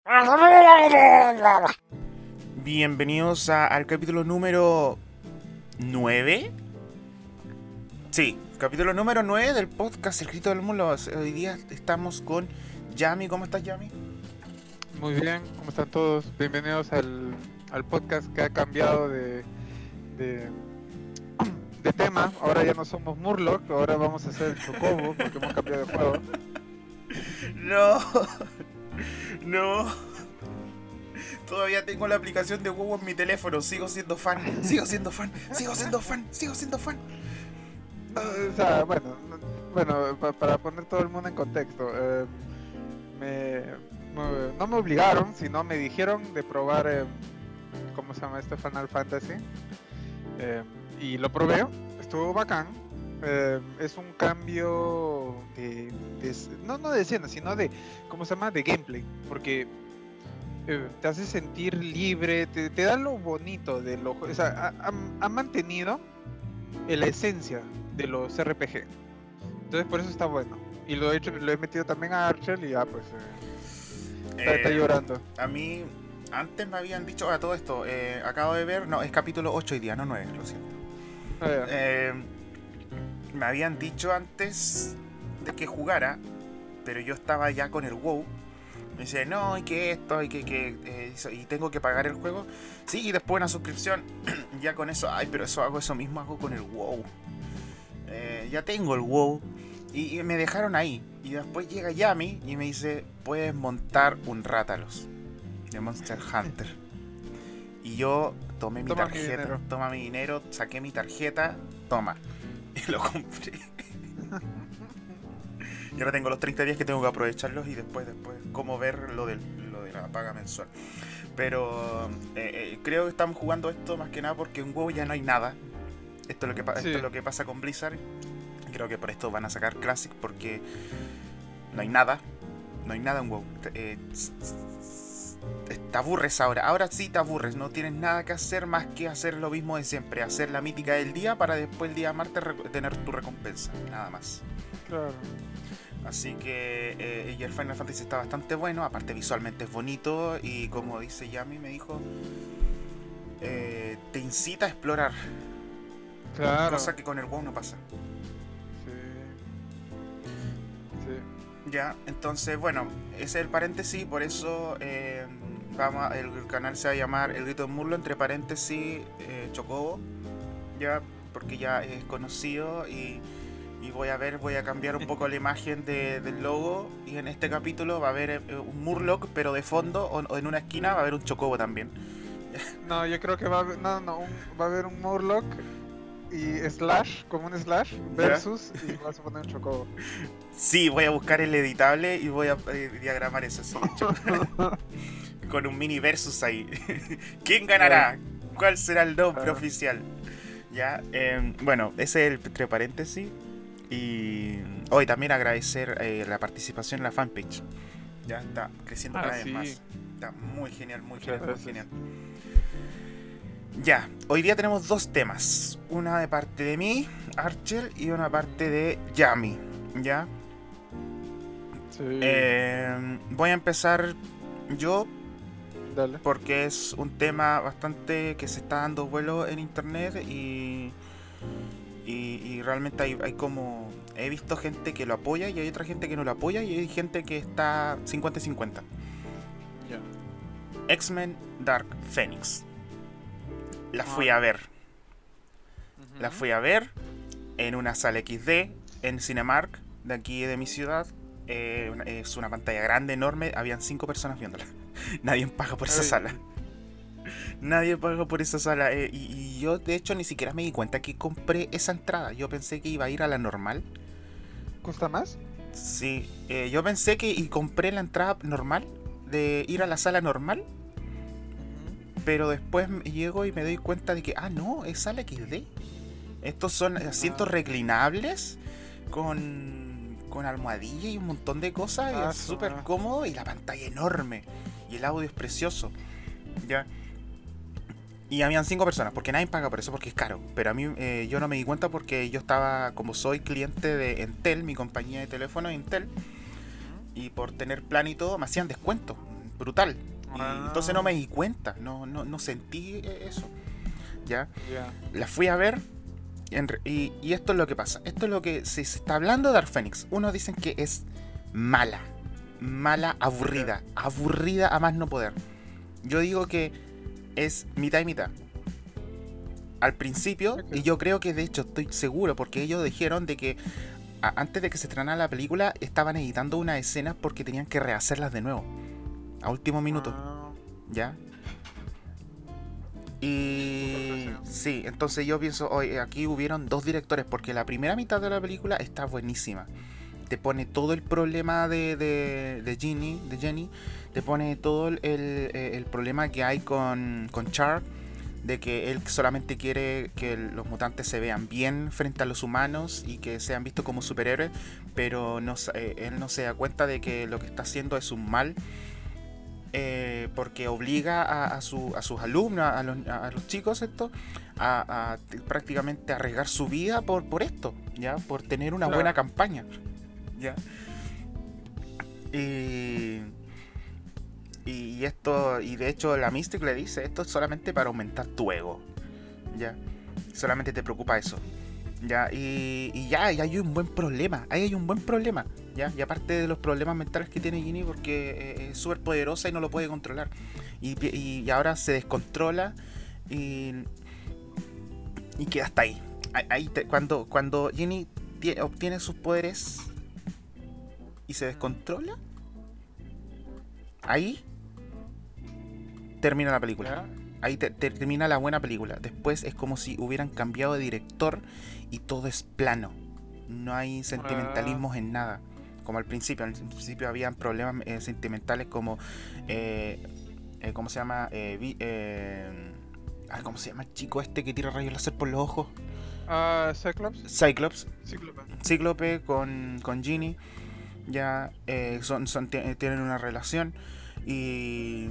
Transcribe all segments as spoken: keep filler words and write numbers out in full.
Bienvenidos a- al capítulo número nueve. Sí, capítulo número nueve del podcast El Grito del Mundo. Hoy día estamos con Yami. ¿Cómo estás, Yami? Muy bien, ¿cómo están todos? Bienvenidos al, al podcast que ha cambiado de, de, de tema. Ahora ya no somos Murloc, ahora vamos a hacer el Chocobo porque hemos cambiado de juego. No, no. Todavía tengo la aplicación de WoW en mi teléfono. Sigo siendo fan, sigo siendo fan, sigo siendo fan, sigo siendo fan. O sea, bueno, no- bueno pa- para poner todo el mundo en contexto, eh, me, me- no me obligaron, sino me dijeron de probar, eh, ¿cómo se llama este Final Fantasy? Eh, y lo probé, estuvo bacán. Eh, es un cambio de, de s- no, no de escena, sino de, ¿cómo se llama? De gameplay, porque eh, te hace sentir libre, te, te da lo bonito de lo, o sea, ha, ha- ha mantenido eh, la esencia de los R P G. Entonces por eso está bueno. Y lo he hecho, lo he metido también a Archer y ya pues eh, está, está Eh, llorando. a mí, antes me habían dicho, a todo esto, eh, acabo de ver, no, es capítulo ocho hoy día, no nueve, lo siento. Ah, ya. Eh, me habían dicho antes de que jugara, pero yo estaba ya con el WoW. Me dice, no, y que esto, y que, que eh, y tengo que pagar el juego. Sí, y después una suscripción. Ya con eso, ay, pero eso hago eso mismo, hago con el WoW. Eh, ya tengo el WoW. Y, y me dejaron ahí. Y después llega Yami y me dice, puedes montar un Rátalos de Monster Hunter. Y yo tomé mi Toma mi tarjeta, dinero. toma mi dinero, saqué mi tarjeta, toma. Y lo compré. Y ahora tengo los treinta días que tengo que aprovecharlos y después, después, cómo ver lo, del, lo de la paga mensual. Pero eh, eh, creo que estamos jugando esto más que nada porque en WoW ya no hay nada. Esto es lo que, pa- Sí. esto es lo que pasa con Blizzard. Creo que por esto van a sacar Classic porque no hay nada. No hay nada en WoW. Te, eh, te aburres ahora. Ahora sí te aburres. No tienes nada que hacer más que hacer lo mismo de siempre. Hacer la mítica del día para después el día de martes rec- tener tu recompensa. Nada más. Claro. Así que eh, y el Final Fantasy está bastante bueno. Aparte visualmente es bonito. Y como dice Yami me dijo, eh, te incita a explorar. Claro. Cosa que con el WoW no pasa. Sí. Sí. Ya, entonces, bueno, ese es el paréntesis, por eso eh, vamos a- el, el canal se va a llamar El Grito de Murlo, entre paréntesis, eh, Chocobo, ya, porque ya es conocido y, y voy a ver, voy a cambiar un poco la imagen de- del logo y en este capítulo va a haber eh, un Murloc, pero de fondo o, o en una esquina va a haber un Chocobo también. No, yo creo que va a haber, no, no, un- va a haber un Murloc y Slash, como un Slash, versus y vas a poner un Chocobo. Sí, voy a buscar el editable y voy a eh, diagramar eso, sí, con un mini versus ahí. ¿Quién ganará? ¿Cuál será el nombre Claro. oficial? Ya, eh, bueno, ese es el entre paréntesis. Y hoy también agradecer eh, la participación en la fanpage. Ya está creciendo Ah, cada vez sí. más. Está muy genial, muy Muchas genial, muy gracias. genial. Ya, hoy día tenemos dos temas. Una de parte de mí, Archer, y una parte de Yami. Ya. Sí. Eh, voy a empezar yo Dale. porque es un tema bastante que se está dando vuelo en internet y, y, y realmente hay, hay como... He visto gente que lo apoya y hay otra gente que no lo apoya y hay gente que está cincuenta y cincuenta. Ya. X-Men Dark Phoenix. La fui Ah. a ver. Ujú. La fui a ver en una sala equis de en Cinemark de aquí de mi ciudad. Eh, una- es una pantalla grande, enorme. Habían cinco personas viéndola. Nadie paga por esa Ay. sala. Nadie paga por esa sala. eh, y, y yo, de hecho, ni siquiera me di cuenta que compré esa entrada. Yo pensé que iba a ir a la normal. ¿Cuesta más? Sí, eh, yo pensé que y compré la entrada normal de ir a la sala normal. Ujú. Pero después me- llego y me doy cuenta de que, ah, no, es sala equis de. Estos son asientos Ah. reclinables con, con almohadilla y un montón de cosas. Ah, y es su súper madre. cómodo y la pantalla enorme. Y el audio es precioso. ¿Ya? Y habían cinco personas, porque nadie paga por eso, porque es caro. Pero a mí eh, yo no me di cuenta porque yo estaba, como soy cliente de Entel, mi compañía de teléfono Entel, y por tener plan y todo, me hacían descuento. brutal. Y Ah. entonces no me di cuenta, no, no, no sentí eso. ¿Ya? Ya. La fui a ver y, en re- y- y esto es lo que pasa. Esto es lo que se, se está hablando de Dark Phoenix. Unos dicen que es mala, mala, aburrida, aburrida a más no poder. Yo digo que es mitad y mitad. Al principio, Ok. y yo creo que de hecho estoy seguro, porque ellos dijeron de que a- antes de que se estrenara la película estaban editando unas escenas porque tenían que rehacerlas de nuevo, a último minuto, Ah, ¿ya? Y sí, entonces yo pienso, oye, aquí hubieron dos directores, porque la primera mitad de la película está buenísima. Te pone todo el problema de, de, de Ginny, de Jenny, te pone todo el, el, el problema que hay con, con Char, de que él solamente quiere que los mutantes se vean bien frente a los humanos y que sean vistos como superhéroes, pero no, sa- eh, él no se da cuenta de que lo que está haciendo es un mal, eh, porque obliga a, a, su, a sus alumnos, a los, a los chicos esto, a, a t- prácticamente arriesgar su vida por, por esto, ¿ya? Por tener una Claro. buena campaña, ¿ya? Y, y esto, y de hecho la Mystic le dice, esto es solamente para aumentar tu ego, ¿ya? Solamente te preocupa eso, ¿ya? Y, y ya, y hay un buen problema, ahí hay un buen problema, ¿ya? Y aparte de los problemas mentales que tiene Ginny porque eh, es súper poderosa y no lo puede controlar. Y, pi- y, y ahora se descontrola y, y queda hasta ahí. Ahí- ahí te- cuando, cuando Ginny tie- obtiene sus poderes y se descontrola, ahí termina la película. ya. Ahí te- te- termina la buena película. Después es como si hubieran cambiado de director y todo es plano. No hay sentimentalismos en nada. Como al principio. Al principio habían problemas eh, sentimentales como... eh, eh, ¿Cómo se llama? Eh, vi- eh, ah, ¿Cómo se llama el chico este que tira rayos láser por los ojos? Ah, Cyclops. Cyclops. Cíclope. Cíclope con, con Ginny. Ya eh, son, son, t- tienen una relación. Y...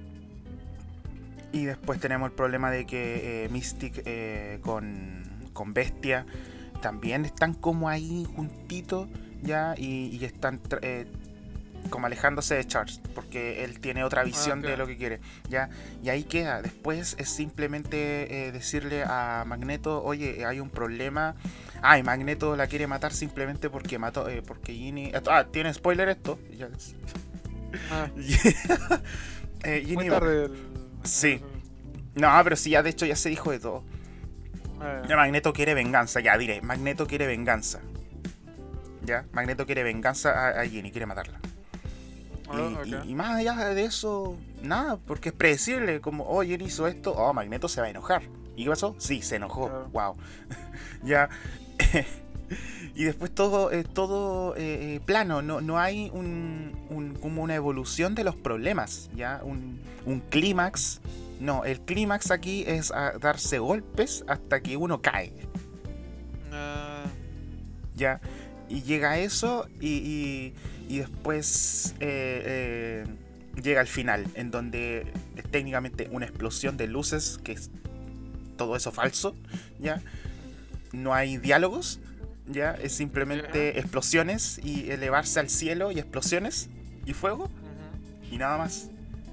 Y después tenemos el problema de que eh, Mystic eh, con, con Bestia también están como ahí juntitos, ¿ya? Y, y están tra- eh, como alejándose de Charles, porque él tiene otra visión ok. de lo que quiere, ¿ya? Y ahí queda. Después es simplemente eh, decirle a Magneto, oye, hay un problema. Ah, y Magneto la quiere matar simplemente porque mató, eh, porque Ginny... Ah, tiene spoiler esto. Ya- Ah, eh, Ginny muy va- tarde el... Sí. No, pero sí, ya de hecho ya se dijo de todo. Ah, Ya Magneto quiere venganza, ya diré. Magneto quiere venganza. Ya, Magneto quiere venganza a, a Jenny, quiere matarla. Y, oh, ok. y- y más allá de eso, nada, porque es predecible. Como, oh, Jenny hizo esto, oh, Magneto se va a enojar. ¿Y qué pasó? Sí, se enojó. Claro. Wow. Ya. Y después todo es todo eh, eh, plano, no, no hay un, un- como una evolución de los problemas, ya un, un clímax. No, el clímax aquí es a darse golpes hasta que uno cae, Ah, ya. Y llega eso y, y, y después eh, eh, llega el final, en donde es técnicamente una explosión de luces, que es todo eso falso, ya. No hay diálogos, ya, es simplemente explosiones y elevarse al cielo y explosiones y fuego ujú. y nada más.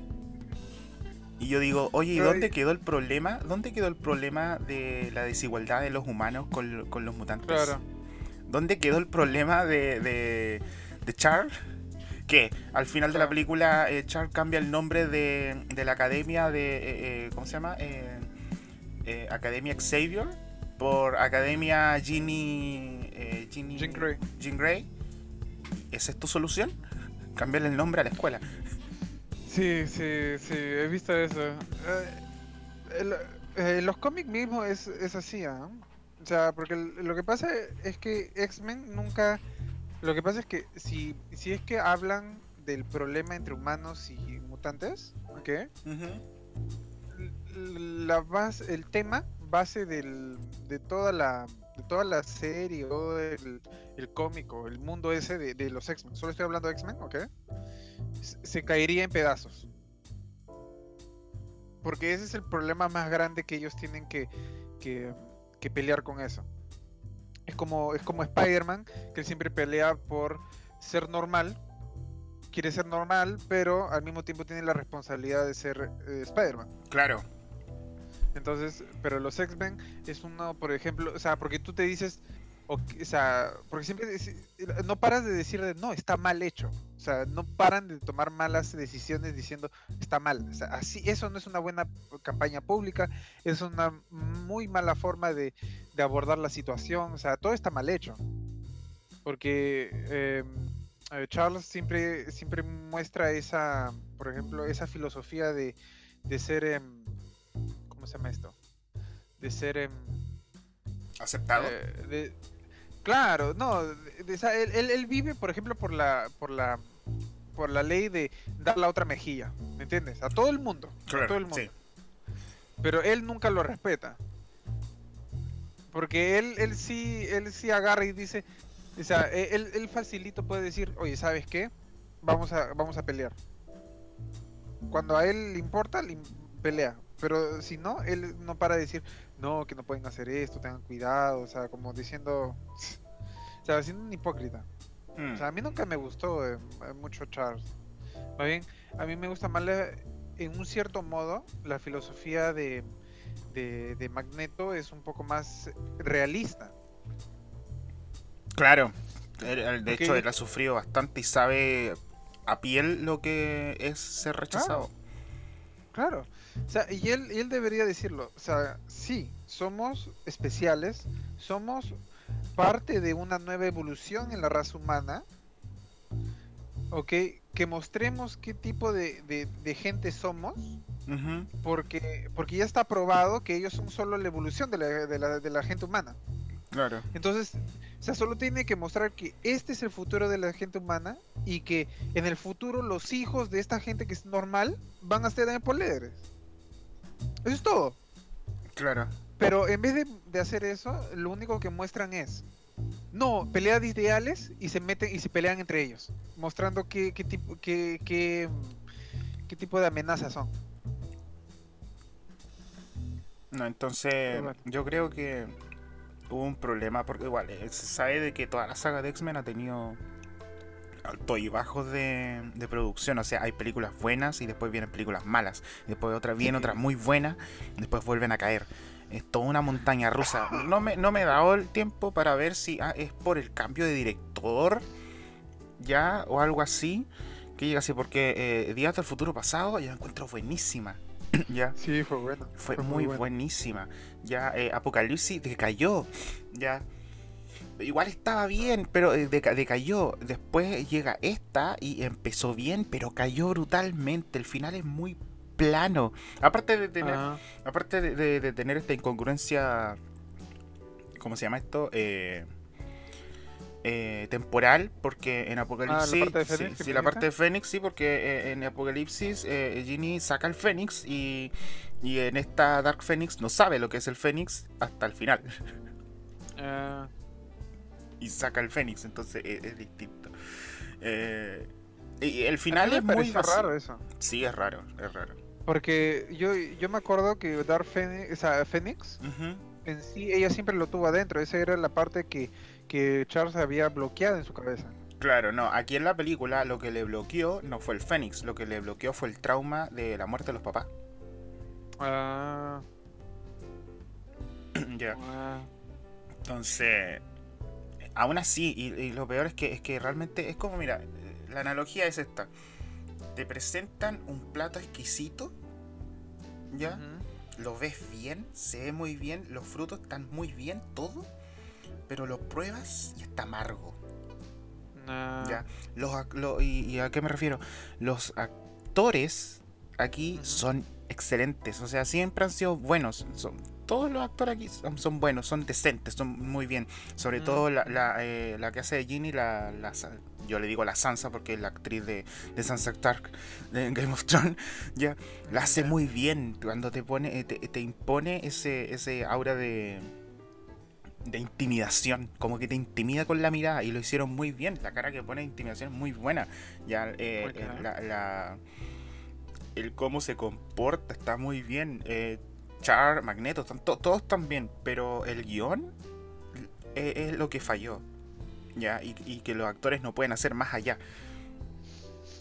Y yo digo, oye, ¿y Pero dónde ahí- quedó el problema? ¿Dónde quedó el problema de la desigualdad de los humanos con, con los mutantes? Claro. ¿Dónde quedó el problema de, de, de Char? Que al final de la Claro. película eh, Char cambia el nombre de, de la academia de... eh, eh, ¿Cómo se llama? Eh, eh, Academia Xavier por Academia Ginny... Eh, Ginny Jean Grey. Jean Grey. ¿Esa es tu solución? Cambiarle el nombre a la escuela. Sí, sí, sí, he visto eso. Eh, el- eh, los cómics mismos es, es así, ¿ah? O sea, porque el- lo que pasa es que X-Men nunca... Lo que pasa es que si, si es que hablan del problema entre humanos y mutantes, ¿ok? L- La base, el tema base del, de toda la de toda la serie o el, el cómico, el mundo ese de, de los X-Men, solo estoy hablando de X-Men, ¿ok? Se, se caería en pedazos. Porque ese es el problema más grande que ellos tienen que, que, que pelear con eso. Es como, es como Spider-Man, que él siempre pelea por ser normal, quiere ser normal, pero al mismo tiempo tiene la responsabilidad de ser eh, Spider-Man. Claro. Entonces, pero los X-Men es uno, por ejemplo, o sea, porque tú te dices, o, o sea, porque siempre deci- no paras de decir de, no, está mal hecho. O sea, no paran de tomar malas decisiones diciendo está mal. O sea, así, eso no es una buena campaña pública, es una muy mala forma de, de abordar la situación. O sea, todo está mal hecho. Porque eh, eh, Charles siempre, siempre muestra esa, por ejemplo, esa filosofía de, de ser, em, ¿cómo se llama esto? De ser, em, ¿Aceptado? eh, de, claro, no, de- de esa- él, él- él vive, por ejemplo, por la, por la, por la ley de dar la otra mejilla, ¿me entiendes? A todo el mundo, a Claro, todo el sí. mundo. Pero él nunca lo respeta, porque él, él sí, él sí agarra y dice, o sea, e- él, él facilito puede decir, oye, ¿sabes qué? Vamos a, vamos a pelear. Cuando a él le importa, le im- pelea. Pero si no, él no para de decir, no, que no pueden hacer esto, tengan cuidado, o sea, como diciendo, o sea, siendo un hipócrita. O Mm. sea, a mí nunca me gustó eh, mucho Charles. Más bien, a mí me gusta más, la- en un cierto modo, la filosofía de, de, de Magneto es un poco más realista. Claro. Él- él, de hecho, Porque, él ha sufrido bastante y sabe a piel lo que es ser rechazado. claro, claro. O sea, y él, y él debería decirlo. O sea, sí, somos especiales, somos parte de una nueva evolución en la raza humana, ¿ok? Que mostremos qué tipo de, de- de gente somos, Ujú. porque, porque ya está probado que ellos son solo la evolución de la, de la, de la gente humana. Claro. Entonces, o sea, solo tiene que mostrar que este es el futuro de la gente humana y que en el futuro los hijos de esta gente que es normal van a ser poderes. Eso es todo. Claro. Pero en vez de, de hacer eso, lo único que muestran es, no, pelea de ideales y se meten y se pelean entre ellos, mostrando qué, qué tipo, qué, qué, qué tipo de amenazas son. No, Pero entonces bueno. yo creo que hubo un problema porque igual eh, se sabe de que toda la saga de X-Men ha tenido altos y bajos de, de producción. O sea, hay películas buenas y después vienen películas malas. Y después otras vienen otras Sí. muy buenas y después vuelven a caer. Es toda una montaña rusa. No me, no me he dado el tiempo para ver si ah, es por el cambio de director ya o algo así. Que llega así porque eh, Días del Futuro Pasado yo la encuentro buenísima. Ya. Sí, fue bueno, Fue fue muy muy bueno. buenísima. Ya, eh, Apocalipsis decayó. Ya. Igual estaba bien, pero eh, deca- decayó. Después llega esta y empezó bien, pero cayó brutalmente. El final es muy plano. Aparte de tener. Ajá. Aparte de, de- de tener esta incongruencia. ¿Cómo se llama esto? Eh, eh, temporal, porque en Ah, la Apocalipsis, parte de sí, Fénix que sí, me la dijiste. parte de Fénix, sí, porque eh, en Apocalipsis eh, Ginny saca el Fénix y, y en esta Dark Fénix no sabe lo que es el Fénix hasta el final. Ah, Y saca el Fénix, entonces es, es distinto. Eh, y el a mí final me es muy pareció vacío. raro eso. Sí, es raro, es raro. Porque yo, yo me acuerdo que Dark Phoenix, o sea, Phoenix, Ujú. en sí, ella siempre lo tuvo adentro. Esa era la parte que, que Charles había bloqueado en su cabeza. Claro, no, aquí en la película lo que le bloqueó no fue el Fénix, lo que le bloqueó fue el trauma de la muerte de los papás. Ah, Ya. ah, Entonces, aún así, y, y lo peor es que, es que realmente es como, mira, la analogía es esta. Te presentan un plato exquisito, ¿ya? ujú, Lo ves bien, se ve muy bien, los frutos están muy bien, todo, pero lo pruebas y está amargo, ah, ¿ya? Los, ac- lo- y, ¿Y a qué me refiero? Los actores aquí ujú, son excelentes, o sea, siempre han sido buenos. Son, todos los actores aquí son, son buenos, son decentes, son muy bien. Sobre ujú, todo la, ujú. la, eh, la que hace de Ginny, la, la Sa- yo le digo la Sansa porque es la actriz de, de Sansa Stark de Game of Thrones, ya, la hace Ya. muy bien cuando te pone, eh, te, te impone ese, ese aura de, de intimidación, como que te intimida con la mirada y lo hicieron muy bien. La cara que pone de intimidación es muy buena. Ya, eh, Ok. eh, la, la- el cómo se comporta está muy bien. Eh, Char, Magneto, están to- todos están bien, pero el guión eh, es lo que falló. Ya, y, y que los actores no pueden hacer más allá.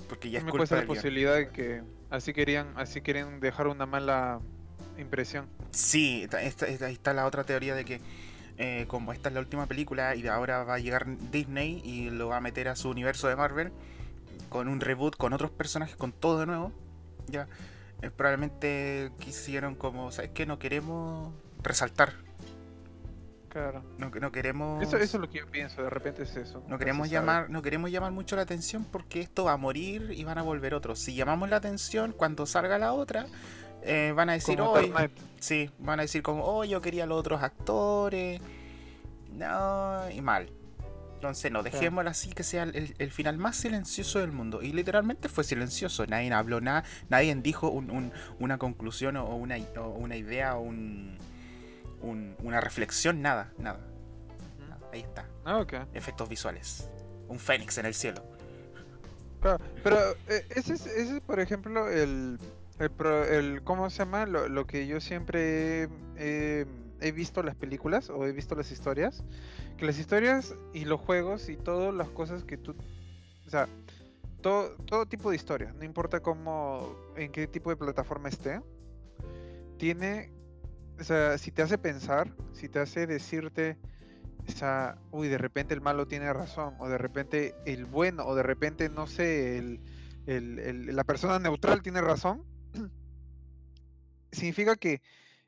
Porque ya es Me culpa cuesta la del guión. posibilidad de que así querían, así querían dejar una mala impresión. Sí, esta- esta- esta- ahí está la otra teoría de que eh, como esta es la última película y de ahora va a llegar Disney y lo va a meter a su universo de Marvel con un reboot, con otros personajes, con todo de nuevo, ya eh, probablemente quisieron como, ¿sabes qué? No queremos resaltar, Claro. no, no Eso, eso queremos es lo que yo pienso, de repente es eso, no nunca se queremos sabe. llamar, no queremos llamar mucho la atención porque esto va a morir y van a volver otros. Si llamamos la atención cuando salga la otra, eh, van a decir, Como hoy, Internet. sí, van a decir como, oh, yo quería los otros actores, no, y mal. Entonces, no, Claro. dejémoslo así, que sea el, el final más silencioso del mundo. Y literalmente fue silencioso. Nadie habló nada, nadie dijo un- un- una conclusión o una, o una idea o un, un- una reflexión, nada, nada. Ujú. nada. Ahí está. Ah, ok. Efectos visuales. Un fénix en el cielo. Claro, pero eh, ese es, ese es, por ejemplo, el, el, pro- el- ¿cómo se llama? Lo, lo que yo siempre he, he- he visto las películas o he visto las historias, que las historias y los juegos y todas las cosas que tú, o sea, todo, todo tipo de historia, no importa cómo, en qué tipo de plataforma esté, tiene, o sea, si te hace pensar, si te hace decirte, o sea, uy, de repente el malo tiene razón, o de repente el bueno, o de repente, no sé, el, el- el- la persona neutral tiene razón, significa que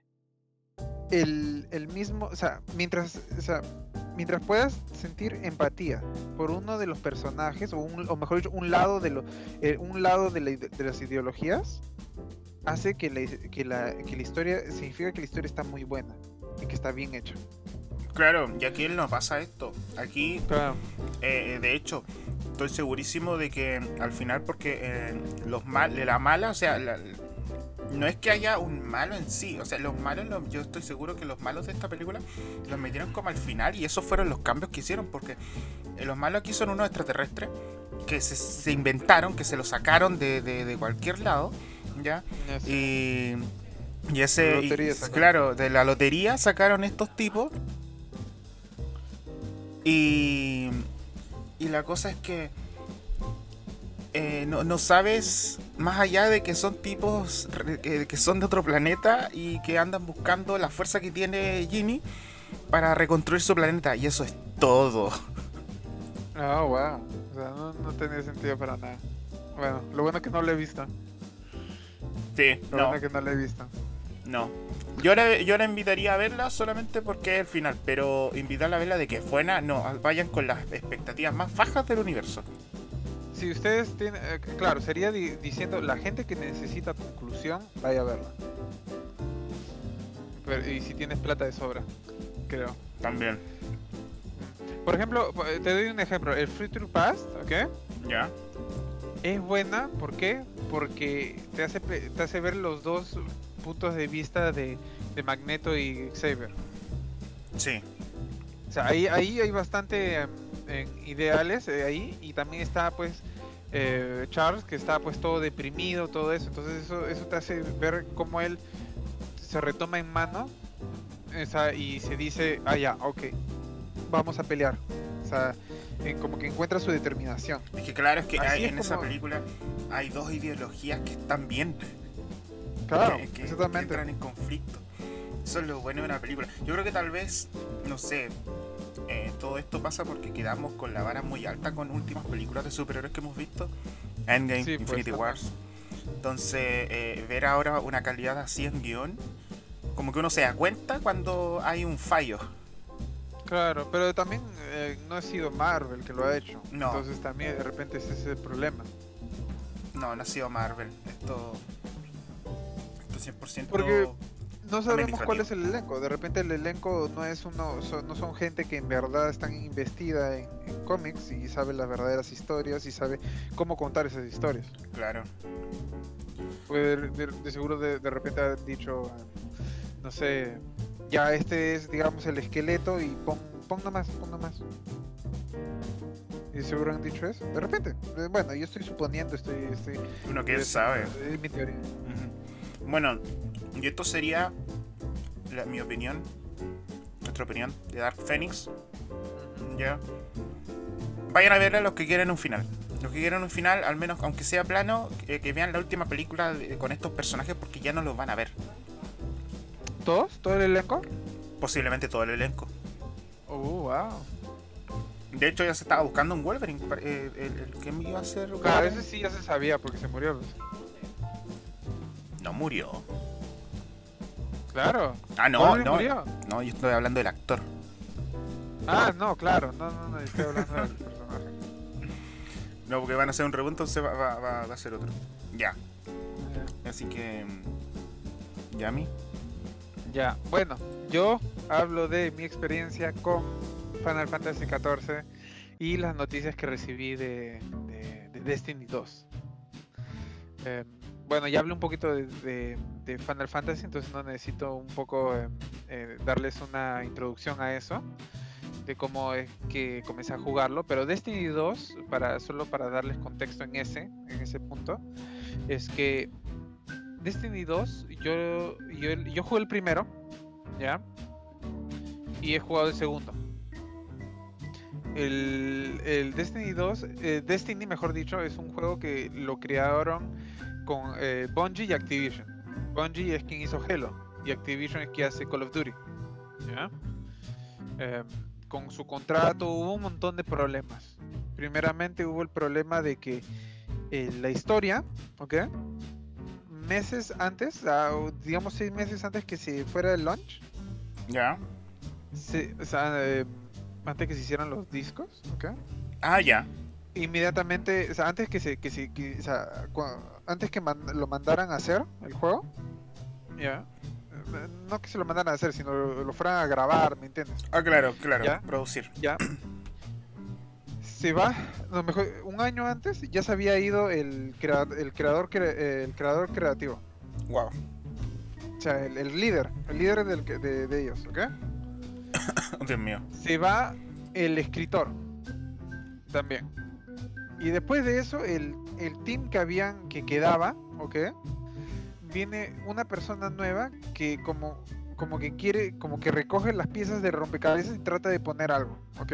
el, el mismo, o sea, mientras, o sea, mientras puedas sentir empatía por uno de los personajes, o, un- o mejor dicho, un lado de, lo, eh, un lado de, la ide- de las ideologías, hace que la, que, la, que la historia, significa que la historia está muy buena y que está bien hecha. Claro, y aquí no pasa esto. Aquí, Claro. eh, de hecho, estoy segurísimo de que al final, porque eh, los mal, la mala, o sea, la- no es que haya un malo en sí, o sea, los malos, los- yo estoy seguro que los malos de esta película los metieron como al final y esos fueron los cambios que hicieron, porque eh, los malos aquí son unos extraterrestres que se, se inventaron, que se los sacaron de, de- de cualquier lado, ¿ya? Yes. Y, y ese, y- Lotería sacaron. claro, de la lotería sacaron estos tipos y, y la cosa es que eh, no, no sabes más allá de que son tipos re- que, que son de otro planeta y que andan buscando la fuerza que tiene Ginny para reconstruir su planeta. Y eso es todo. Ah, wow. O sea, no, no tenía sentido para nada. Bueno, lo bueno que no lo he visto. Sí, Lo no, bueno que no lo he visto. no. Yo la, yo la invitaría a verla solamente porque es el final, pero invitarla a verla de que es buena, no, vayan con las expectativas más bajas del universo. Si ustedes tienen, eh, claro, sería di- diciendo la gente que necesita conclusión, vaya a verla. Pero, y si tienes plata de sobra, creo. También. Por ejemplo, po- eh, te doy un ejemplo. El Future Past, ¿ok? ¿Ya? Es buena, ¿por qué? Porque te hace, pe- te hace ver los dos puntos de vista de, de Magneto y Xavier. Sí. O sea, ahí, ahí hay bastante em, en ideales eh, ahí y también está pues eh, Charles que está pues todo deprimido, todo eso. Entonces eso, eso te hace ver cómo él se retoma en mano o sea, y se dice, ah ya, ok, vamos a pelear. O sea, eh, como que encuentra su determinación. Es que claro, es que Así hay- es en esa como- película hay dos ideologías que están bien. Claro, que, que- que exactamente. entran en conflicto. Eso es lo bueno de una película. Yo creo que tal vez, no sé, eh, todo esto pasa porque quedamos con la vara muy alta con últimas películas de superhéroes que hemos visto. Endgame, Sí, pues, Infinity también. Wars. Entonces, eh, ver ahora una calidad así en guión, como que uno se da cuenta cuando hay un fallo. Claro, pero también eh, no ha sido Marvel que lo ha hecho. No. Entonces también de repente ese es el problema. No, no ha sido Marvel. Esto, esto cien por ciento... Porque no sabemos cuál administrativo. es el elenco. De repente el elenco no es uno, son- no son gente que en verdad están investida en, en cómics y sabe las verdaderas historias y sabe cómo contar esas historias. Claro. Puede de, de- de seguro de, de repente han dicho, eh, no sé, ya este es digamos el esqueleto y pon, pon nomás, pon nomás. Y seguro han dicho eso. De repente. Eh, Bueno, yo estoy suponiendo, estoy, estoy Uno que es- sabe. es mi teoría. Ujú. Bueno, y esto sería la- mi opinión, nuestra opinión de Dark Phoenix. Ya. Vayan a verla los que quieren un final. Los que quieren un final, al menos aunque sea plano, que, que vean la última película de- con estos personajes porque ya no los van a ver. ¿Todos? ¿Todo el elenco? Posiblemente todo el elenco. Oh, wow. De hecho, ya se estaba buscando un Wolverine. pa- eh, el, el que me iba a hacer. Claro, Wolverine. ese sí ya se sabía porque se murió. Pues. No murió. Claro. Ah, no, Wolverine no. murió. No, yo estoy hablando del actor. Ah, no, claro. No, no, no, estoy hablando del personaje. No, porque van a hacer un reboot, entonces va, va, va, va a ser otro. Ya. Eh, Así que. Yami. Ya, bueno, yo hablo de mi experiencia con Final Fantasy catorce y las noticias que recibí de, de- de Destiny dos. Eh, bueno, ya hablé un poquito de, de- de Final Fantasy, entonces no necesito un poco eh, eh, darles una introducción a eso, de cómo es que comencé a jugarlo, pero Destiny dos, para, solo para darles contexto en ese, en ese punto, es que Destiny dos, yo, yo, yo jugué el primero, ¿ya? Y he jugado el segundo. El, el Destiny dos, eh, Destiny mejor dicho, es un juego que lo crearon con eh, Bungie y Activision. Bungie es quien hizo Halo y Activision es quien hace Call of Duty. ¿Ya? Eh, con su contrato hubo un montón de problemas. Primeramente hubo el problema de que eh, la historia, ¿ok? Meses antes, ah, o digamos seis meses antes que se fuera el launch, Ya. se- o sea, eh, antes que se hicieran los discos, ¿ok? Ah, ya. Inmediatamente, o sea, antes que se, que se, que, o sea, cua- antes que man- lo mandaran a hacer el juego, ya, eh, no que se lo mandaran a hacer, sino lo, lo fueran a grabar, ¿me entiendes? Ah, claro, claro. Ya. Producir. Ya, se va, no, mejor, un año antes ya se había ido el, crea- el creador, cre- el creador creativo, Wow. o sea, el, el líder, el líder del, que- de, de ellos, ¿ok? Dios mío. Se va el escritor también. Y después de eso, el, el team que habían, que quedaba, ¿ok? Viene una persona nueva que como, como que quiere, como que recoge las piezas de rompecabezas y trata de poner algo, ¿ok?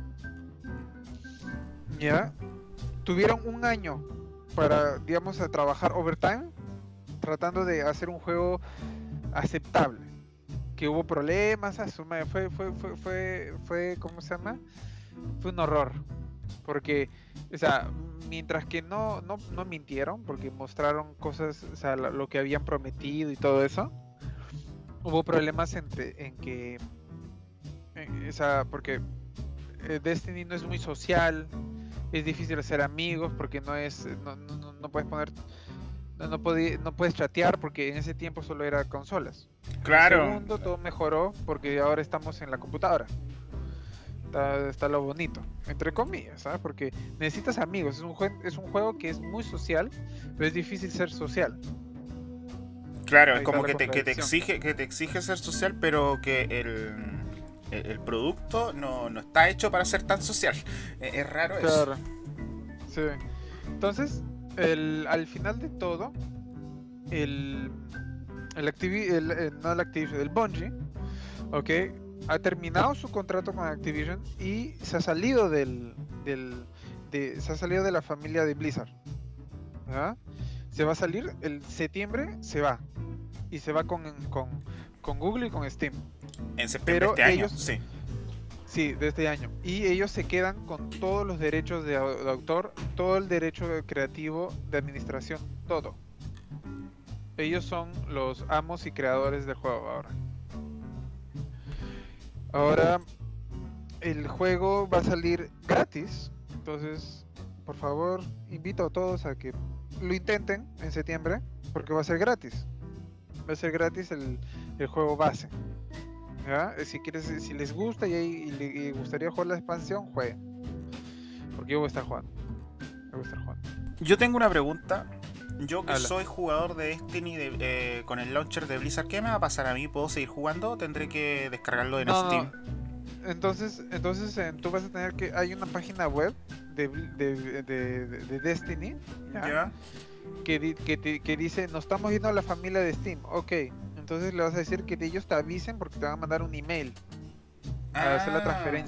Ya. Tuvieron un año para, digamos, a trabajar overtime, tratando de hacer un juego aceptable. Que hubo problemas, a su madre, fue, fue, fue, fue, fue, ¿cómo se llama? Fue un horror. Porque, o sea, mientras que no, no, no mintieron, porque mostraron cosas, o sea, lo, lo que habían prometido y todo eso, hubo problemas entre, en que, eh, o sea, porque eh, Destiny no es muy social, es difícil hacer amigos porque no es, no, no, no- no puedes poner, no, no, podí- no puedes chatear porque en ese tiempo solo era consolas. En el Claro. segundo todo mejoró porque ahora estamos en la computadora. Está, está lo bonito, entre comillas, ¿sabes? Porque necesitas amigos. Es un, jue- es un juego que es muy social, pero es difícil ser social. Claro, es Ahí está como la que te, que te contradicción. exige, que te exige ser social, pero que el, el, el producto no, no está hecho para ser tan social. Es, es raro eso. Claro, sí. Entonces, el, al final de todo, el, el, Activi- el, el- no el Activision, el Bungie, ¿ok? Ha terminado su contrato con Activision y se ha salido del, del de, se ha salido de la familia de Blizzard. ¿Ya? Se va a salir el septiembre, se va. Y se va con, con, con Google y con Steam. En septiembre de Pero este año, ellos, sí. sí, de este año. Y ellos se quedan con todos los derechos de, au- de autor, todo el derecho creativo, de administración, todo. Ellos son los amos y creadores del juego ahora. Ahora el juego va a salir gratis. Entonces, por favor, invito a todos a que lo intenten en septiembre. Porque va a ser gratis. Va a ser gratis el, el juego base. ¿Ya? Eh, Si quieres, si les gusta y, y le y gustaría jugar la expansión, jueguen. Porque yo voy a estar jugando. Yo voy a estar jugando. Yo tengo una pregunta. Yo que Habla. soy jugador de Destiny de- eh, con el launcher de Blizzard, ¿qué me va a pasar a mí? ¿Puedo seguir jugando o tendré que descargarlo en No, Steam? no. Entonces, entonces eh, tú vas a tener que. Hay una página web de, de, de, de- de Destiny. ¿Ya? ¿Ya? Que, di- que, te- que dice: nos estamos yendo a la familia de Steam. Ok. Entonces le vas a decir que ellos te avisen porque te van a mandar un email a hacer la Ah, transferencia.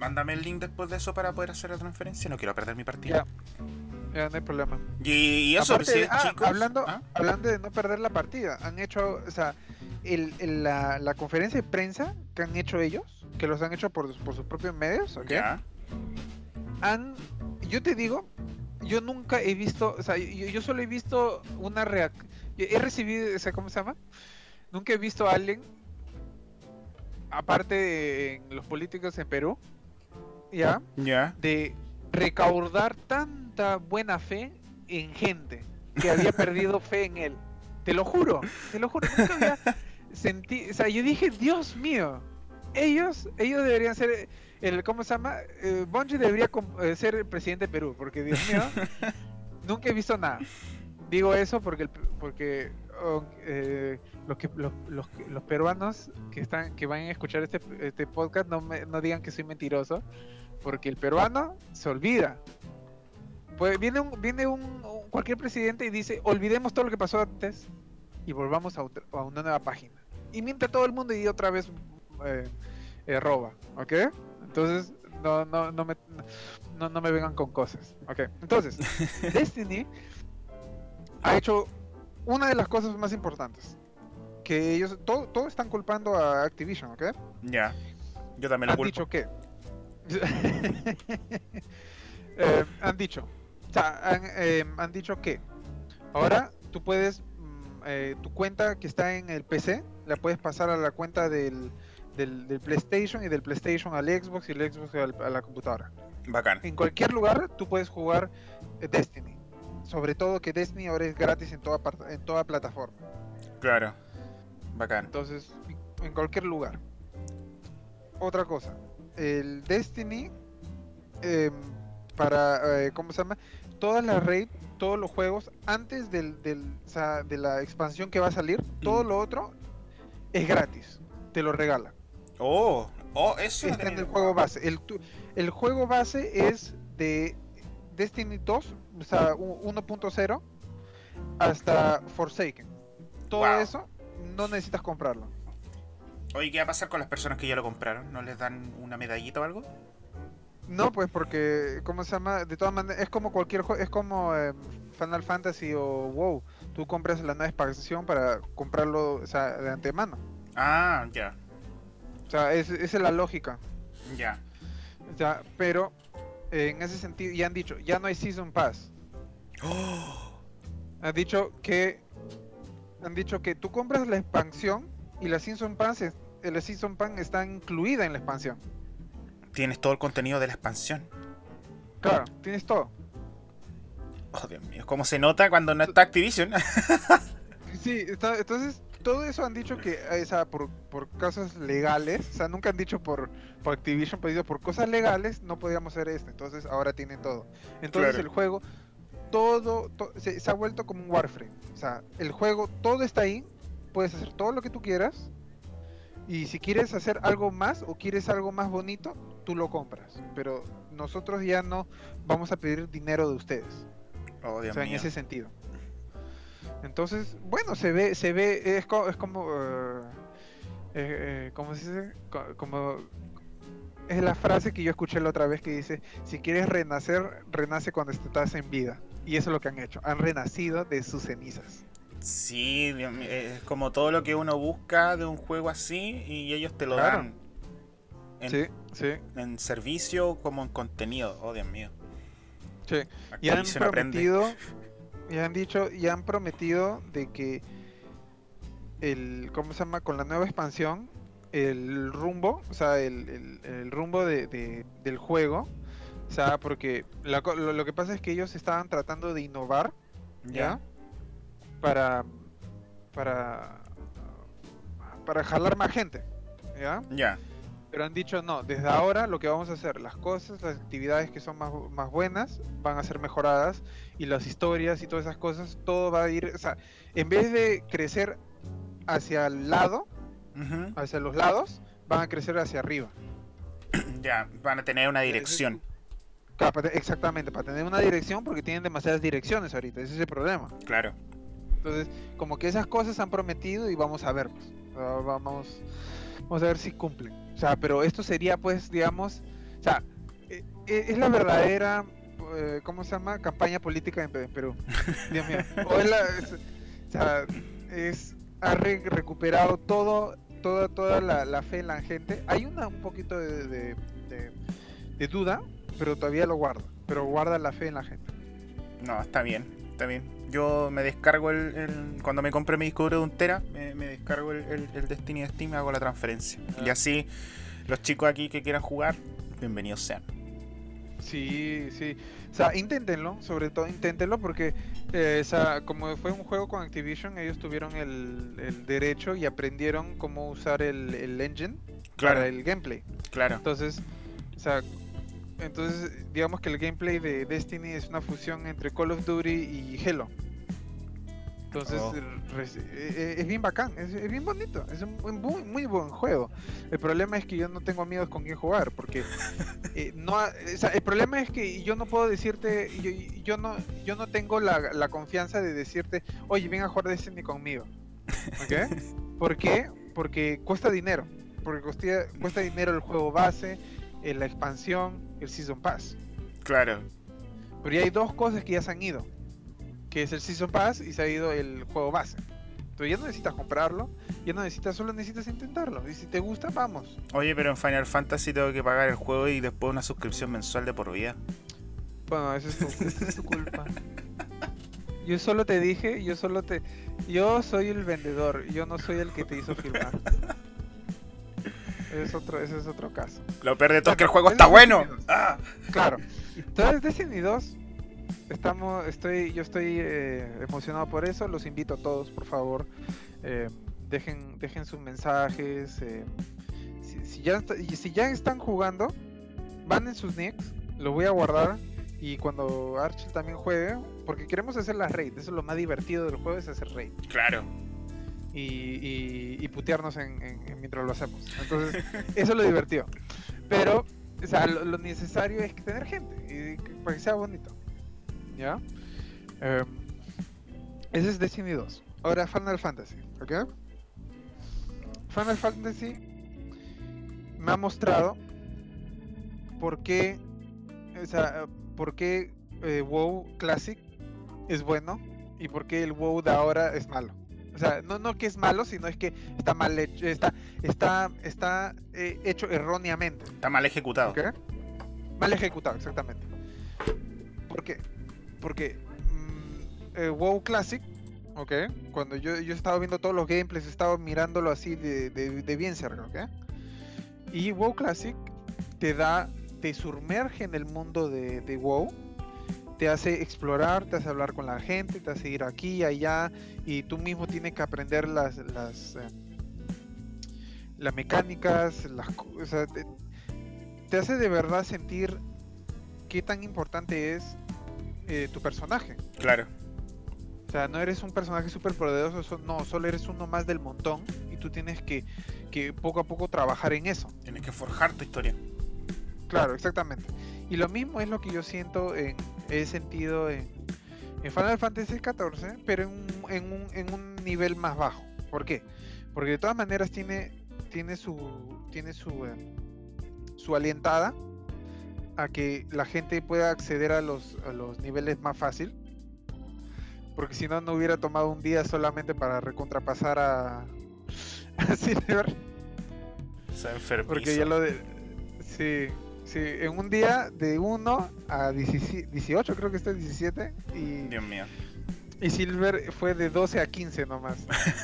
mándame el link después de eso para poder hacer la transferencia. No quiero perder mi partida. Ya, ya no hay problema. Y, y eso, Aparte, sí, ah, chicos. hablando, ¿Ah? hablando de no perder la partida, han hecho, o sea, el, el- la, la conferencia de prensa que han hecho ellos, que los han hecho por, por sus propios medios, ¿ok? Ya. Han, yo te digo, yo nunca he visto, o sea, yo, yo solo he visto una reacción, he recibido, o sea, ¿cómo se llama? Nunca he visto a alguien, aparte de en los políticos en Perú, ya, Ya. de recaudar tanta buena fe en gente que había perdido fe en él. Te lo juro, te lo juro, nunca había sentido, o sea, yo dije, Dios mío, ellos, ellos deberían ser el, ¿cómo se llama? Eh, Bungie debería com- eh, ser el presidente de Perú, porque Dios mío, nunca he visto nada. Digo eso porque el- porque oh, eh, los que los, los, que- los peruanos que están que van a escuchar este, este podcast no me, no digan que soy mentiroso, porque el peruano se olvida. Pues viene un viene un, un- cualquier presidente y dice, olvidemos todo lo que pasó antes y volvamos a, otra- a una nueva página. Y miente a todo el mundo y otra vez eh, eh, roba, ¿ok? Entonces no no no me no, no me vengan con cosas, ¿ok? Entonces Destiny ha hecho una de las cosas más importantes. Que ellos, todo, todo están culpando a Activision, ¿ok? Ya. Yo también lo Han culpo. dicho que. Eh, han dicho. O sea, han, eh, han dicho que ahora tú puedes. mm, eh, tu cuenta que está en el P C, la puedes pasar a la cuenta del, del, del PlayStation y del PlayStation al Xbox y el Xbox al- a la computadora. Bacán. En cualquier lugar tú puedes jugar eh, Destiny. Sobre todo que Destiny ahora es gratis en toda, part- en toda plataforma. Claro. Bacán. Entonces, en cualquier lugar. Otra cosa, el Destiny, eh, para, eh, ¿cómo se llama? Todas las raids, todos los juegos, antes del, del, o sea, de la expansión que va a salir, todo Mm. lo otro es gratis, te lo regalan. Oh. Oh, eso no Está en tenía el idea. juego base. El, tu- el juego base es de Destiny dos, o sea, u- uno punto cero, hasta Forsaken. Todo Wow. eso no necesitas comprarlo. Oye, ¿qué va a pasar con las personas que ya lo compraron? ¿No les dan una medallita o algo? No, pues porque, ¿cómo se llama? De todas maneras, es como cualquier juego, es como eh, Final Fantasy o WoW. Tú compras la nueva expansión para comprarlo, o sea, de antemano. Ah, ya. O sea, es- esa es la lógica. Ya. O sea, pero eh, en ese sentido, ya han dicho, ya no hay Season Pass. Oh. Han dicho que, han dicho que tú compras la expansión y la Season Pass, es- la Season Pass está incluida en la expansión. Tienes todo el contenido de la expansión. Claro, tienes todo. Oh, Dios mío. ¿Cómo se nota cuando no está Activision? Sí, está- entonces todo eso han dicho que, eh, o sea, por, por casos legales, o sea, nunca han dicho por, por Activision, pero por cosas legales no podíamos hacer esto, entonces ahora tienen todo. Entonces Claro. el juego, todo, to- se, se ha vuelto como un Warframe, o sea, el juego, todo está ahí, puedes hacer todo lo que tú quieras, y si quieres hacer algo más o quieres algo más bonito, tú lo compras, pero nosotros ya no vamos a pedir dinero de ustedes. Oh, Dios O sea, en mío. ese sentido. Entonces, bueno, se ve, se ve, es, co- es como, eh, eh, eh, ¿cómo se dice? Co- Como, es la frase que yo escuché la otra vez que dice, si quieres renacer, renace cuando estás en vida. Y eso es lo que han hecho, han renacido de sus cenizas. Sí, Dios mío, es como todo lo que uno busca de un juego así y ellos te lo Claro. dan en, Sí, sí, en servicio como en contenido. Oh, Dios mío. sí. Y han Activision aprende. prometido, y han dicho, y han prometido de que el, ¿cómo se llama? Con la nueva expansión, el rumbo, o sea, el, el- el rumbo de, de- del juego, o sea, porque la co- lo, lo que pasa es que ellos estaban tratando de innovar, ¿ya? Ya. Para, para, para jalar más gente, ¿ya? Ya. Pero han dicho, no, desde ahora lo que vamos a hacer, las cosas, las actividades que son más, más buenas, van a ser mejoradas, y las historias y todas esas cosas, todo va a ir, o sea, en vez de crecer hacia el lado, Ujú. hacia los lados, van a crecer hacia arriba. Ya, van a tener una Ese es- dirección. Claro, para te- exactamente, para tener una dirección, porque tienen demasiadas direcciones ahorita, ese es el problema. Claro. Entonces, como que esas cosas han prometido y vamos a ver, pues, ah, vamos, vamos a ver si cumplen. O sea, pero esto sería, pues, digamos, sea, eh, eh, es la verdadera, eh, ¿cómo se llama? Campaña política en, en Perú. Dios mío. O, es la, es, o sea, es, ha re- recuperado todo, toda, toda la, la fe en la gente. Hay una un poquito de, de, de, de duda, pero todavía lo guarda. Pero guarda la fe en la gente. No, está bien, está bien. Yo me descargo el, el- cuando me compré mi disco duro de un tera, me, me descargo el, el, el Destiny de Steam y hago la transferencia. Ah. Y así los chicos aquí que quieran jugar, bienvenidos sean. Sí, sí. O sea, inténtenlo, sobre todo inténtenlo porque, eh, o sea, como fue un juego con Activision, ellos tuvieron el, el derecho y aprendieron cómo usar el, el engine Claro. para el gameplay. Claro. Entonces, o sea, entonces digamos que el gameplay de Destiny es una fusión entre Call of Duty y Halo. Entonces, Oh. res- eh, es bien bacán, es, es bien bonito, es un buen- muy, muy buen juego. El problema es que yo no tengo amigos con quien jugar, porque eh, no, ha- o sea, el problema es que yo no puedo decirte, yo, yo no, yo no tengo la, la confianza de decirte, oye, ven a jugar Destiny conmigo, ¿ok? ¿Por qué? Porque cuesta dinero, porque cuesta, cuesta dinero el juego base, eh, la expansión, el Season Pass. Claro. Pero ya hay dos cosas que ya se han ido, que es el Season Pass y se ha ido el juego base. Entonces ya no necesitas comprarlo, ya no necesitas, solo necesitas intentarlo. Y si te gusta, vamos. Oye, pero en Final Fantasy tengo que pagar el juego y después una suscripción mensual de por vida. Bueno, esa es tu, esa es tu culpa. Yo solo te dije, yo solo te... Yo soy el vendedor, yo no soy el que te hizo firmar. Ese es otro, ese es otro caso. Lo peor de todo es que el Bueno, juego es está lo bueno. mismo. ¡Ah! Claro. Entonces Destiny dos, estamos, estoy, yo estoy eh, emocionado por eso. Los invito a todos, por favor. Eh, dejen, dejen sus mensajes. eh, si, si ya está- y si ya están jugando, manden sus nicks. Los voy a guardar. Y cuando Archie también juegue, porque queremos hacer las raids. Eso es lo más divertido del juego, es hacer raid. Claro. Y, y, y putearnos en, en- en mientras lo hacemos. Entonces, eso es lo divertido. Pero, o sea, lo, lo necesario es que tener gente y que- para que sea bonito. ¿Ya? Em, ese es Destiny dos. Ahora Final Fantasy, ¿ok? Final Fantasy me ha mostrado por qué, o sea, por qué eh, WoW Classic es bueno y por qué el WoW de ahora es malo. O sea, no, no que es malo, sino es que está mal hecho, está, está, está eh, hecho erróneamente. Está mal ejecutado. ¿Ok? Mal ejecutado, exactamente. ¿Por qué? Porque mm, eh, WoW Classic, ¿ok? Cuando yo, yo estaba viendo todos los gameplays, estaba mirándolo así de, de, de bien cerca, ¿ok? Y WoW Classic te da, te sumerge en el mundo de, de WoW, te hace explorar, te hace hablar con la gente, te hace ir aquí y allá, y tú mismo tienes que aprender las, las, eh, las mecánicas, las, co- o sea, te, te hace de verdad sentir qué tan importante es eh, tu personaje. Claro. O sea, no eres un personaje súper poderoso, so- no, solo eres uno más del montón y tú tienes que, que poco a poco trabajar en eso. Tienes que forjar tu historia. Claro, exactamente. Y lo mismo es lo que yo siento, en, he sentido en, en Final Fantasy catorce, pero en, un- en, un, en un nivel más bajo. ¿Por qué? Porque de todas maneras tiene, tiene su, tiene su, eh, su alientada a que la gente pueda acceder a los, a los niveles más fácil. Porque si no, no hubiera tomado un día solamente para recontrapasar a, a Silver. Se enfermizo. Porque ya lo de. Sí, sí, en un día de uno a dieciocho, creo que está diecisiete. Y, Dios mío. y Silver fue de doce a quince nomás.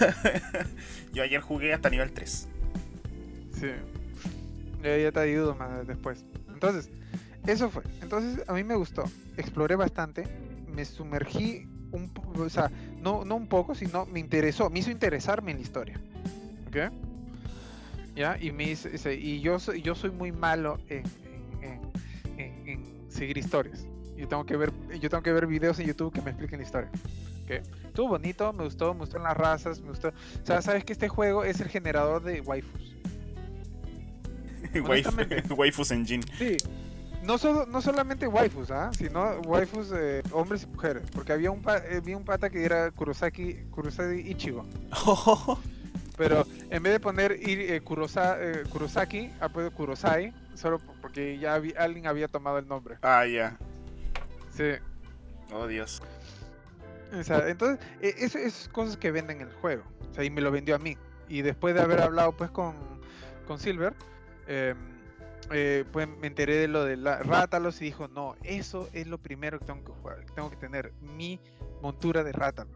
Yo ayer jugué hasta nivel tres. Sí. Ya, ya te ayudo más después. Entonces, eso fue. Entonces, a mí me gustó. Exploré bastante. Me sumergí un poco, o sea, no, no un poco, sino me interesó. Me hizo interesarme en la historia. ¿Ok? ¿Ya? Y, me hizo- hice- y yo, soy, yo soy muy malo en, en, en- en- en seguir historias. Yo tengo que ver, yo tengo que ver videos en YouTube que me expliquen la historia. ¿Ok? Estuvo bonito, me gustó, me gustaron las razas, me gustó. O sea, sabes que este juego es el generador de waifus. Honestamente. Waifu- Waifus Engine. Sí. No, solo, no solamente waifus, ¿ah? Sino waifus eh, hombres y mujeres. Porque había un, pa- eh, había un pata que era Kurosaki, Kurosaki Ichigo. Pero en vez de poner I- eh, Kurosa- eh, Kurosaki, ha puesto Kurosai, solo por- porque ya había- alguien había tomado el nombre. Ah, ya. Sí. Oh, Dios. O sea, entonces, e- eso es cosas que venden el juego. O sea, y me lo vendió a mí. Y después de haber hablado pues con, con Silver, em, eh, pues me enteré de lo de la Rátalos y dijo, no, eso es lo primero que tengo que jugar, que tengo que tener, mi montura de Rátalos.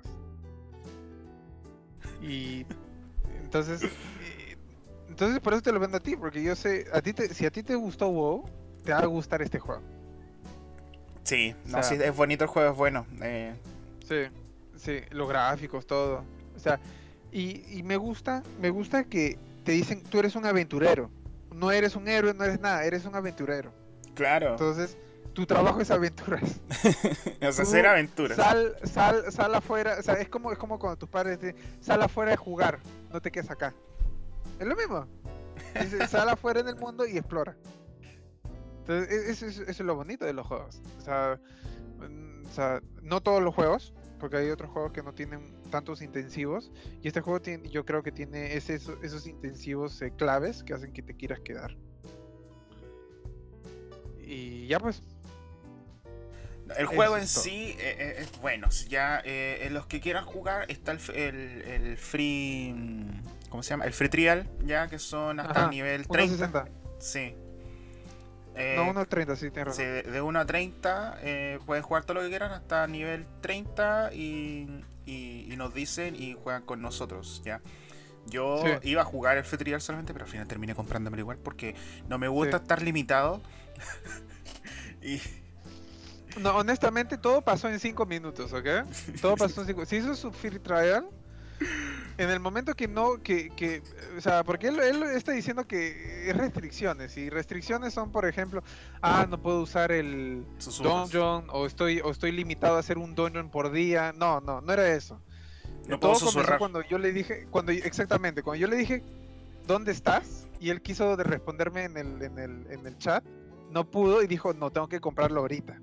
Y entonces, eh, entonces por eso te lo vendo a ti, porque yo sé, a ti te, si a ti te gustó WoW, te va a gustar este juego. Sí, O no, sea, sí, es bonito el juego, es bueno. Eh, sí, sí, los gráficos, todo. O sea, y, y me gusta, me gusta que te dicen, tú eres un aventurero. No eres un héroe, no eres nada, eres un aventurero. claro. Entonces, tu trabajo es aventuras. O sea, hacer Tú aventuras. sal, sal, sal afuera, o sea, es como, es como cuando tus padres dicen, sal afuera de jugar, no te quedes acá. Es lo mismo. Dice, sal afuera en el mundo y explora. Entonces, e- eso, es- eso es lo bonito de los juegos. O sea, mm, o sea, no todos los juegos, porque hay otros juegos que no tienen tantos intensivos. Y este juego tiene, yo creo que tiene ese- esos, esos intensivos eh, claves que hacen que te quieras quedar. Y ya pues, El juego eso en es todo. sí eh, eh, es bueno. Si ya eh, en los que quieran jugar está el, f- el, el free. mm, ¿Cómo se llama? El free trial, ya que son hasta Ajá, nivel uno treinta. sesenta. Sí. No, Eh, uno treinta, sí, tienes sí, razón. de de uno a treinta eh, pueden jugar todo lo que quieran hasta nivel treinta y, y, y nos dicen y juegan con nosotros, ¿ya? Sí, Yo iba a jugar el free trial solamente, pero al final terminé comprándomelo igual porque no me gusta sí. estar limitado. Y No, honestamente, todo pasó en cinco minutos, ¿ok? Todo pasó en cinco. Se hizo su free trial. En el momento que no, que, que, o sea, porque él, él está diciendo que es restricciones, y restricciones son, por ejemplo, ah, no puedo usar el susurros. dungeon, o estoy, o estoy limitado a hacer un dungeon por día. No, no, no era eso. Eh, No puedo Todo comenzó susurrar. cuando yo le dije, cuando, exactamente, cuando yo le dije, ¿dónde estás? Y él quiso de responderme en el, en el, en el chat, no pudo y dijo, no, tengo que comprarlo ahorita.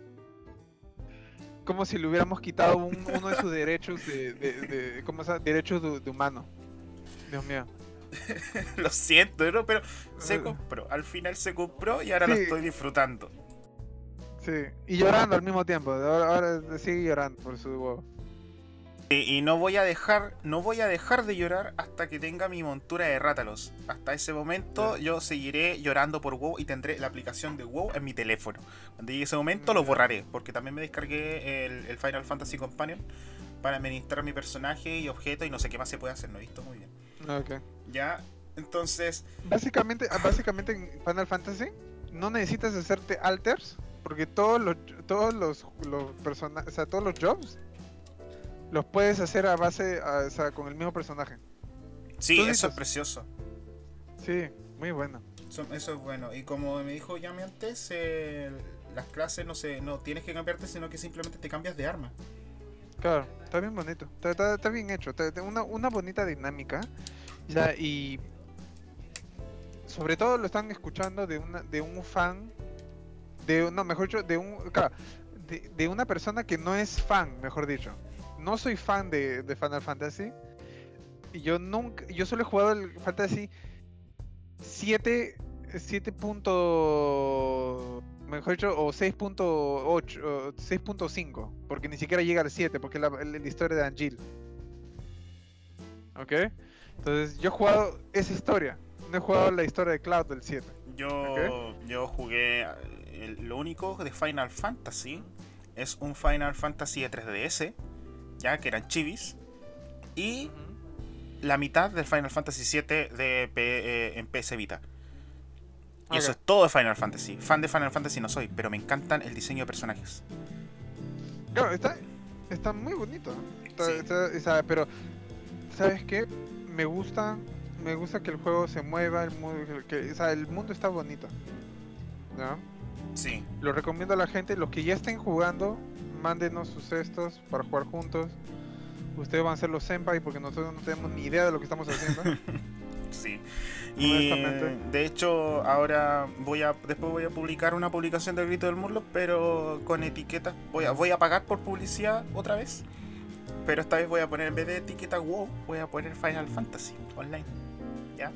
Como si le hubiéramos quitado un- uno de sus derechos de, de, de- ¿cómo se llama? Derechos de, de humano. Dios mío. Lo siento, ¿no? Pero se Eh, compró. Al final se compró y ahora lo Sí, estoy disfrutando. sí. Y llorando al mismo tiempo. Ahora, ahora sigue llorando por su huevo. Y, y no voy a dejar, no voy a dejar de llorar hasta que tenga mi montura de Rátalos. Hasta ese momento Ya. yo seguiré llorando por WoW y tendré la aplicación de WoW en mi teléfono. Cuando llegue ese momento Mm, lo ya. borraré, porque también me descargué el, el Final Fantasy Companion para administrar mi personaje y objetos y no sé qué más se puede hacer, no he visto muy bien. Ok. Ya, entonces, Básicamente, ah, básicamente en Final Fantasy no necesitas hacerte alters porque todos los todos los, los personajes, o sea, todos los jobs los puedes hacer a base, a- o sea, con el mismo personaje. sí, eso es Toditos. precioso. Sí, muy bueno. Eso, eso es bueno. Y como me dijo Yami antes, eh, las clases no se, no tienes que cambiarte, sino que simplemente te cambias de arma. Claro, está bien bonito, está, está- está bien hecho, está- está una, una bonita dinámica. Ya, y sobre todo lo están escuchando de una, de un fan, de no, mejor dicho, de un, claro, de, de una persona que no es fan, mejor dicho. No soy fan de, de Final Fantasy. Y yo nunca, yo solo he jugado el Fantasy siete, siete punto, mejor dicho, o seis punto ocho, o seis punto cinco, porque ni siquiera llega al siete, porque es la, la historia de Angel. ¿Ok? Entonces yo he jugado esa historia, no he jugado la historia de Cloud del siete. ¿Ok? Yo, yo jugué. el- lo único de Final Fantasy es un Final Fantasy de tres D S, ya que eran chivis, y la mitad del Final Fantasy siete de P- eh, en P S Vita. Y eso Ok. es todo de Final Fantasy. Fan de Final Fantasy no soy, pero me encantan el diseño de personajes. Claro, está, está muy bonito. Está- Sí. está- o sea, pero, ¿sabes qué? Me gusta, me gusta que el juego se mueva, el mundo, que, o sea, el mundo está bonito. ¿No? Sí. Lo recomiendo a la gente, los que ya estén jugando, mándenos sus cestos para jugar juntos. Ustedes van a ser los senpai porque nosotros no tenemos ni idea de lo que estamos haciendo. Sí. Y Honestamente. de hecho ahora voy a después voy a publicar una publicación del Grito del Murloc, pero con etiquetas. Voy a, voy a pagar por publicidad otra vez. Pero esta vez voy a poner, en vez de etiqueta WoW, voy a poner Final Fantasy Online. ¿Ya?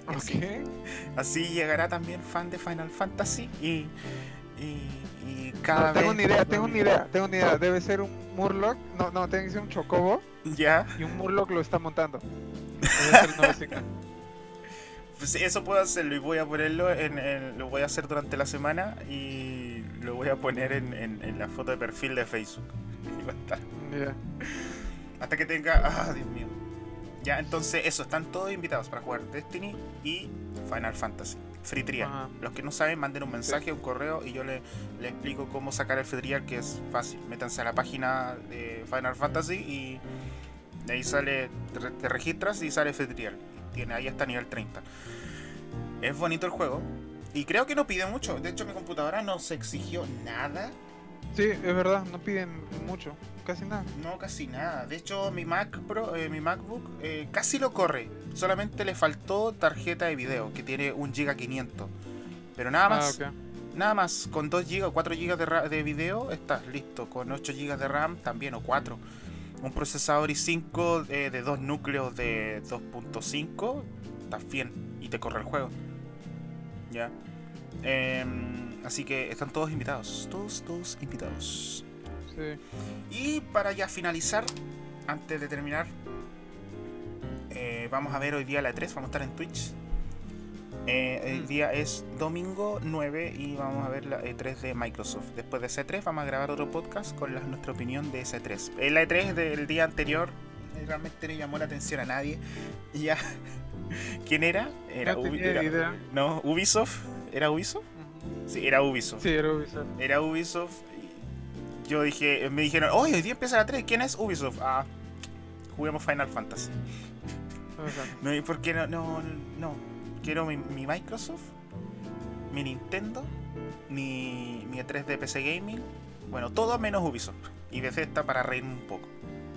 Y así, Ok. así llegará también fan de Final Fantasy y, y, y No, cada tengo vez... una idea, tengo una idea, tengo una idea. Debe ser un Murloc. No, no, tiene que ser un Chocobo. Ya, Y un Murloc lo está montando. Debe ser el nuevo signo. pues eso puedo hacerlo y voy a ponerlo en, en- lo voy a hacer durante la semana y lo voy a poner en, en- en la foto de perfil de Facebook. Y va a estar. Ya. Hasta que tenga... Ah, Dios mío. Ya, entonces eso, están todos invitados para jugar Destiny y Final Fantasy. Free trial. Ajá. Los que no saben, manden un mensaje, un correo y yo le, le explico cómo sacar el free trial, que es fácil. Métanse a la página de Final Fantasy y de ahí sale, te, re- te registras y sale free trial. Tiene, ahí hasta nivel treinta. Es bonito el juego y creo que no pide mucho. De hecho, mi computadora no se exigió nada. Sí, es verdad, no piden mucho, casi nada. No, casi nada. De hecho, mi Mac Pro, eh, mi MacBook eh, casi lo corre. Solamente le faltó tarjeta de video, que tiene un giga quinientos. Pero nada más. Ah, ok. Nada más. Con dos gigas o cuatro gigas de, ra- de video estás listo. Con ocho gigas de RAM también, o cuatro. Un procesador i cinco eh, de dos núcleos de dos punto cinco. Estás bien. Y te corre el juego. Ya. Em, así que están todos invitados. Todos, todos invitados. Sí. Y para ya finalizar, antes de terminar, eh, vamos a ver hoy día la E tres, vamos a estar en Twitch. Eh, el Mm. día es domingo nueve y vamos a ver la E tres de Microsoft. Después de ese tres vamos a grabar otro podcast con la- nuestra opinión de ese tres. Eh, La E tres del día anterior eh, realmente no llamó la atención a nadie. Y ya. ¿Quién era? Era, No Ubi- tenía era- idea. No, Ubisoft. ¿Era Ubisoft? Ujú. Sí, era Ubisoft. Sí, era Ubisoft. Era Ubisoft. y Yo dije, me dijeron, oh, hoy día empieza la tres. ¿Quién es Ubisoft? Ah, juguemos Final Fantasy. O sea, No, ¿y por qué no? No, no. Quiero mi, mi Microsoft, mi Nintendo, mi, mi E tres de P C Gaming. Bueno, todo menos Ubisoft. Y Bethesda para reírme un poco.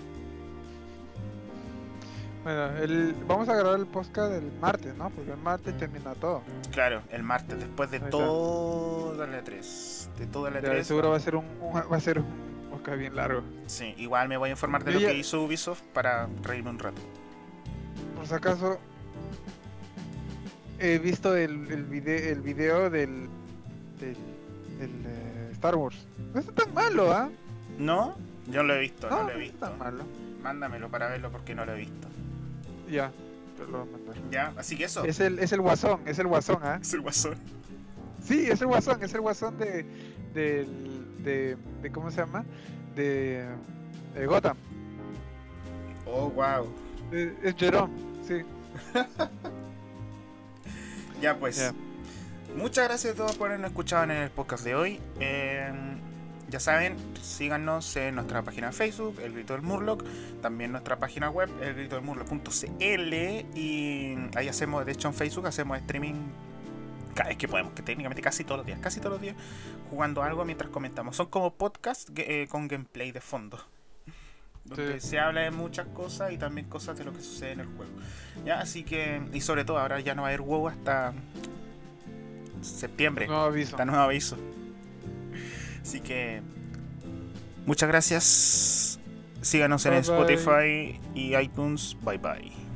Bueno, el, vamos a grabar el podcast del martes, ¿no? Porque el martes termina todo. Claro, el martes, después de Ahí está. toda la E tres. De toda la E Ya, tres. seguro va a ser un, un- va a ser un podcast bien largo. Sí, igual me voy a informar de Yo lo ya- que hizo Ubisoft para reírme un rato. Por si acaso, he visto el, el, video, el video del, del, del, eh, Star Wars. No está tan malo, ¿ah? ¿No? Yo no lo he visto, no, No, lo he no visto. está tan malo. Mándamelo para verlo porque no lo he visto. Ya, te lo voy a mandar. Ya, así que eso. Es el, es el guasón, es el guasón, ¿ah? Es el guasón. Sí, es el guasón, es el guasón de, del- de, de, ¿cómo se llama? De, de Gotham. Oh, wow. Es, es Jerome, sí. Ya pues. Ya. Muchas gracias a todos por habernos escuchado en el podcast de hoy. Eh, ya saben, síganos en nuestra página de Facebook, El Grito del Murloc, también nuestra página web, el grito del murloc punto c l, y ahí hacemos, de hecho en Facebook hacemos streaming cada vez que podemos, que técnicamente casi todos los días, casi todos los días, jugando algo mientras comentamos. Son como podcasts eh, con gameplay de fondo, donde Sí. se habla de muchas cosas y también cosas de lo que sucede en el juego. Ya, así que, y sobre todo ahora ya no va a haber WoW hasta septiembre, No aviso. hasta nuevo aviso. Así que muchas gracias. Síganos en Bye, bye. Spotify y iTunes. Bye bye.